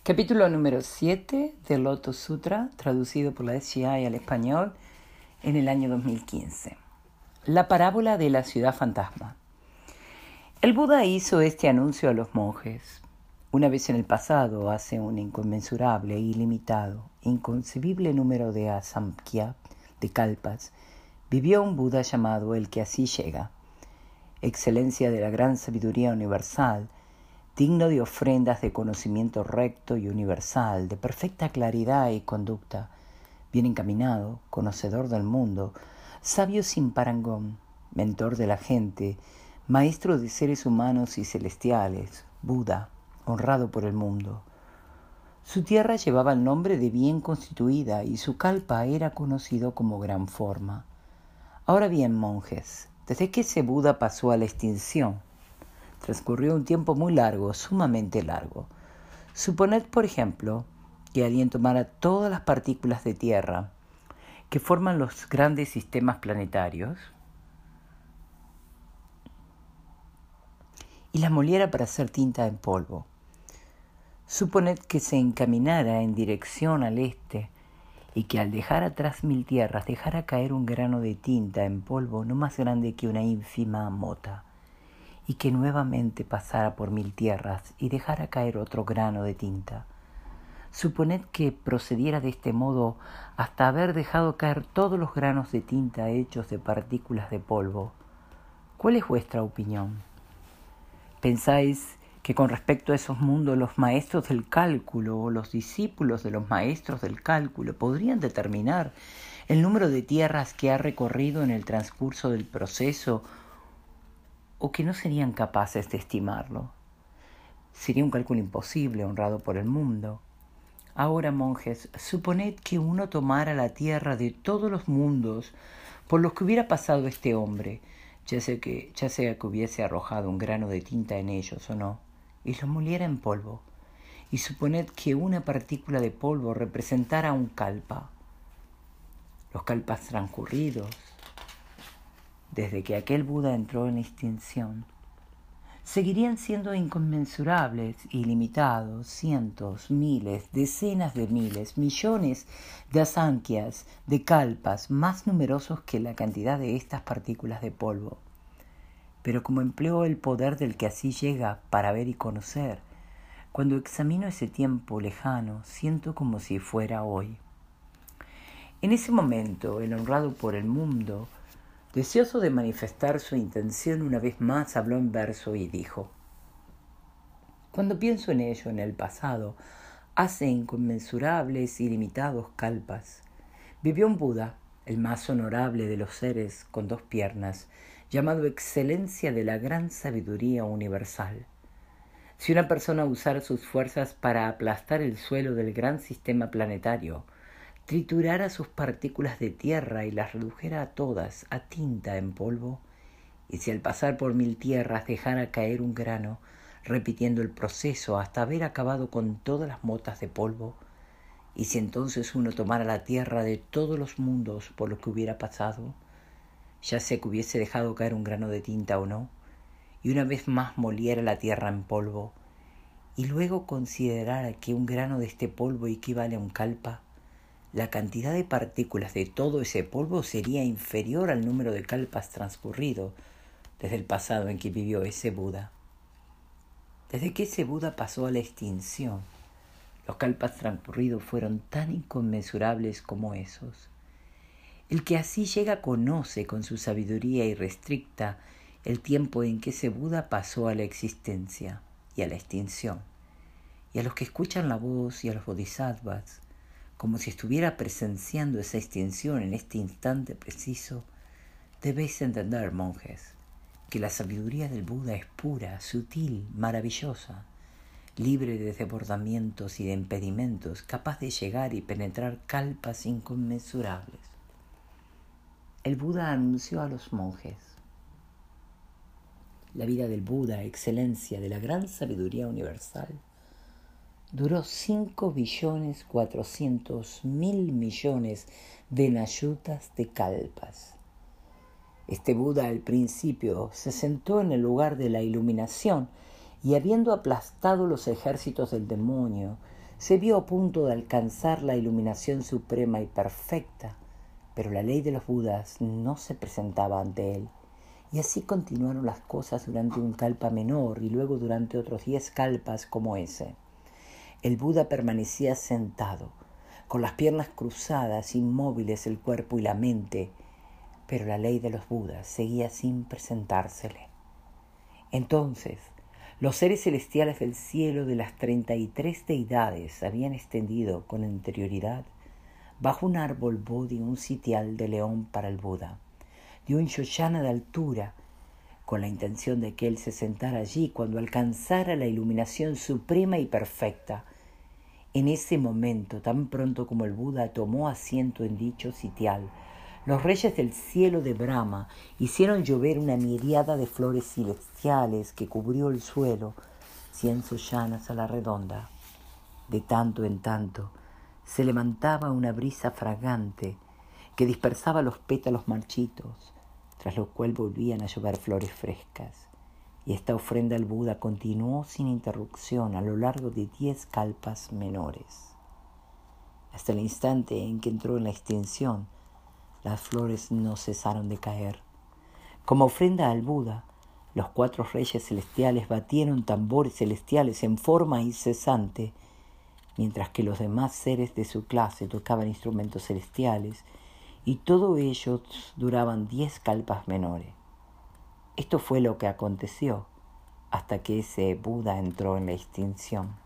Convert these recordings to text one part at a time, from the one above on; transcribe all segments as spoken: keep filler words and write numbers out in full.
Capítulo número siete del Lotus Sutra, traducido por la S G I al español en el año dos mil quince. La parábola de la ciudad fantasma. El Buda hizo este anuncio a los monjes. Una vez en el pasado, hace un inconmensurable, ilimitado, inconcebible número de asamkhya, de kalpas, vivió un Buda llamado el que así llega, excelencia de la gran sabiduría universal, digno de ofrendas de conocimiento recto y universal, de perfecta claridad y conducta, bien encaminado, conocedor del mundo, sabio sin parangón, mentor de la gente, maestro de seres humanos y celestiales, Buda, honrado por el mundo. Su tierra llevaba el nombre de bien constituida y su kalpa era conocido como gran forma. Ahora bien, monjes, desde que ese Buda pasó a la extinción, transcurrió un tiempo muy largo, sumamente largo. Suponed, por ejemplo, que alguien tomara todas las partículas de tierra que forman los grandes sistemas planetarios y las moliera para hacer tinta en polvo. Suponed que se encaminara en dirección al este y que al dejar atrás mil tierras dejara caer un grano de tinta en polvo no más grande que una ínfima mota, y que nuevamente pasara por mil tierras y dejara caer otro grano de tinta. Suponed que procediera de este modo hasta haber dejado caer todos los granos de tinta hechos de partículas de polvo. ¿Cuál es vuestra opinión? ¿Pensáis que con respecto a esos mundos los maestros del cálculo o los discípulos de los maestros del cálculo podrían determinar el número de tierras que ha recorrido en el transcurso del proceso, o que no serían capaces de estimarlo? Sería un cálculo imposible, honrado por el mundo. Ahora, monjes, suponed que uno tomara la tierra de todos los mundos por los que hubiera pasado este hombre, ya sea que, ya sea que hubiese arrojado un grano de tinta en ellos o no, y lo moliera en polvo. Y suponed que una partícula de polvo representara un kalpa. Los kalpas transcurridos desde que aquel Buda entró en extinción, seguirían siendo inconmensurables, ilimitados, cientos, miles, decenas de miles, millones de asankhya's, de kalpas, más numerosos que la cantidad de estas partículas de polvo. Pero como empleó el poder del que así llega para ver y conocer, cuando examino ese tiempo lejano, siento como si fuera hoy. En ese momento, el honrado por el mundo, deseoso de manifestar su intención una vez más, habló en verso y dijo: cuando pienso en ello, en el pasado, hace inconmensurables y limitados kalpas, vivió un Buda, el más honorable de los seres con dos piernas, llamado excelencia de la gran sabiduría universal. Si una persona usara sus fuerzas para aplastar el suelo del gran sistema planetario, triturara sus partículas de tierra y las redujera a todas a tinta en polvo, y si al pasar por mil tierras dejara caer un grano, repitiendo el proceso hasta haber acabado con todas las motas de polvo, y si entonces uno tomara la tierra de todos los mundos por los que hubiera pasado, ya sea que hubiese dejado caer un grano de tinta o no, y una vez más moliera la tierra en polvo, y luego considerara que un grano de este polvo equivale a un kalpa, la cantidad de partículas de todo ese polvo sería inferior al número de kalpas transcurrido desde el pasado en que vivió ese Buda. Desde que ese Buda pasó a la extinción, los kalpas transcurridos fueron tan inconmensurables como esos. El que así llega conoce con su sabiduría irrestricta el tiempo en que ese Buda pasó a la existencia y a la extinción, y a los que escuchan la voz y a los bodhisattvas, como si estuviera presenciando esa extinción en este instante preciso, debéis entender, monjes, que la sabiduría del Buda es pura, sutil, maravillosa, libre de desbordamientos y de impedimentos, capaz de llegar y penetrar kalpas inconmensurables. El Buda anunció a los monjes: la vida del Buda, excelencia de la gran sabiduría universal, duró cinco billones cuatrocientos mil millones de nayutas de kalpas. Este Buda al principio se sentó en el lugar de la iluminación y, habiendo aplastado los ejércitos del demonio, se vio a punto de alcanzar la iluminación suprema y perfecta, pero la ley de los Budas no se presentaba ante él. Y así continuaron las cosas durante un kalpa menor y luego durante otros diez kalpas como ese. El Buda permanecía sentado, con las piernas cruzadas, inmóviles el cuerpo y la mente, pero la ley de los Budas seguía sin presentársele. Entonces, los seres celestiales del cielo de las treinta y tres deidades habían extendido con anterioridad bajo un árbol bodhi un sitial de león para el Buda, de un yoyana de altura, con la intención de que él se sentara allí cuando alcanzara la iluminación suprema y perfecta. En ese momento, tan pronto como el Buda tomó asiento en dicho sitial, los reyes del cielo de Brahma hicieron llover una miriada de flores celestiales que cubrió el suelo, cien yoyanas a la redonda. De tanto en tanto, se levantaba una brisa fragante que dispersaba los pétalos marchitos, tras lo cual volvían a llover flores frescas. Y esta ofrenda al Buda continuó sin interrupción a lo largo de diez kalpas menores. Hasta el instante en que entró en la extinción, las flores no cesaron de caer. Como ofrenda al Buda, los cuatro reyes celestiales batieron tambores celestiales en forma incesante, mientras que los demás seres de su clase tocaban instrumentos celestiales, y todo ello duraban diez kalpas menores. Esto fue lo que aconteció hasta que ese Buda entró en la extinción.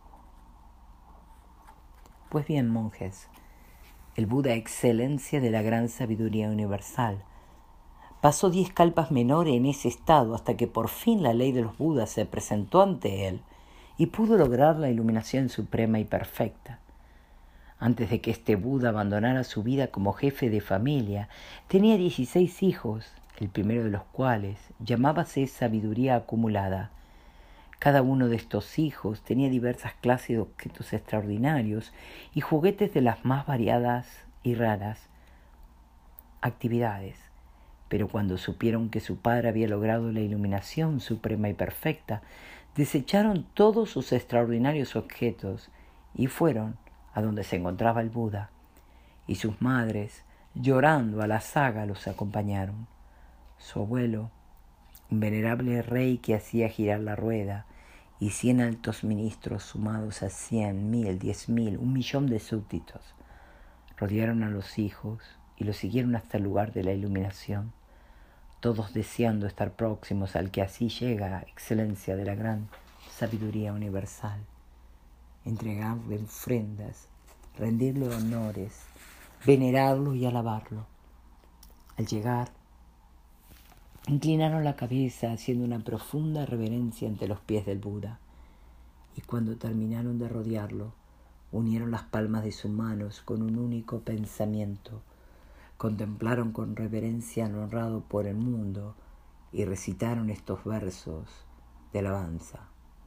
Pues bien, monjes, el Buda, excelencia de la gran sabiduría universal, pasó diez kalpas menores en ese estado hasta que por fin la ley de los Budas se presentó ante él y pudo lograr la iluminación suprema y perfecta. Antes de que este Buda abandonara su vida como jefe de familia, tenía dieciséis hijos, el primero de los cuales llamábase sabiduría acumulada. Cada uno de estos hijos tenía diversas clases de objetos extraordinarios y juguetes de las más variadas y raras actividades. Pero cuando supieron que su padre había logrado la iluminación suprema y perfecta, desecharon todos sus extraordinarios objetos y fueron a donde se encontraba el Buda, y sus madres, llorando a la saga, los acompañaron. Su abuelo, un venerable rey que hacía girar la rueda, y cien altos ministros sumados a cien, mil, diez mil, un millón de súbditos, rodearon a los hijos y los siguieron hasta el lugar de la iluminación, todos deseando estar próximos al que así llega, excelencia de la gran sabiduría universal, entregarle ofrendas, rendirle honores, venerarlo y alabarlo. Al llegar, inclinaron la cabeza haciendo una profunda reverencia ante los pies del Buda, y cuando terminaron de rodearlo, unieron las palmas de sus manos con un único pensamiento, contemplaron con reverencia al honrado por el mundo y recitaron estos versos de alabanza.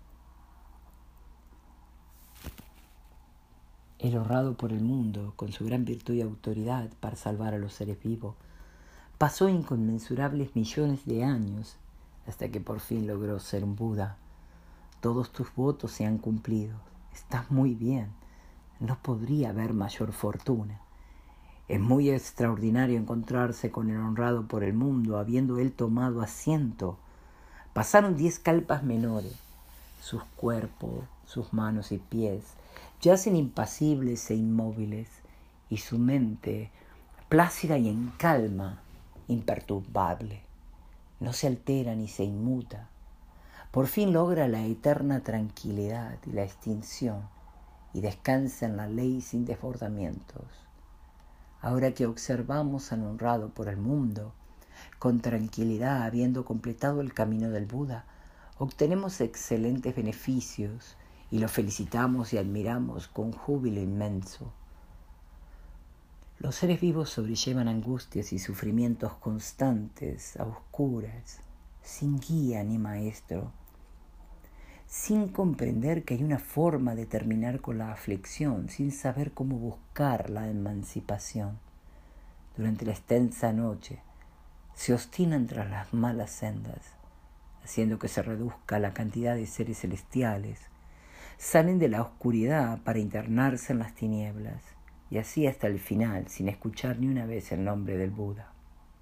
El honrado por el mundo, con su gran virtud y autoridad para salvar a los seres vivos, pasó inconmensurables millones de años hasta que por fin logró ser un Buda. Todos tus votos se han cumplido. Estás muy bien. No podría haber mayor fortuna. Es muy extraordinario encontrarse con el honrado por el mundo, habiendo él tomado asiento. Pasaron diez kalpas menores. Sus cuerpos, sus manos y pies yacen impasibles e inmóviles, y su mente, plácida y en calma, imperturbable, no se altera ni se inmuta. Por fin logra la eterna tranquilidad y la extinción, y descansa en la ley sin desbordamientos. Ahora que observamos al honrado por el mundo, con tranquilidad, habiendo completado el camino del Buda, obtenemos excelentes beneficios y lo felicitamos y admiramos con júbilo inmenso. Los seres vivos sobrellevan angustias y sufrimientos constantes, a oscuras, sin guía ni maestro, sin comprender que hay una forma de terminar con la aflicción, sin saber cómo buscar la emancipación. Durante la extensa noche se obstinan tras las malas sendas, haciendo que se reduzca la cantidad de seres celestiales. salen de la oscuridad para internarse en las tinieblas, y así hasta el final, sin escuchar ni una vez el nombre del Buda.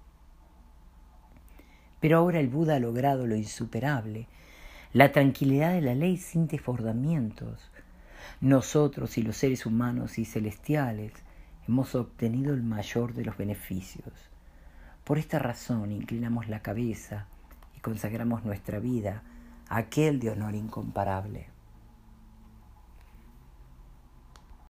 Pero ahora el Buda ha logrado lo insuperable, la tranquilidad de la ley sin desbordamientos. Nosotros y los seres humanos y celestiales hemos obtenido el mayor de los beneficios. Por esta razón inclinamos la cabeza y consagramos nuestra vida a aquel de honor incomparable.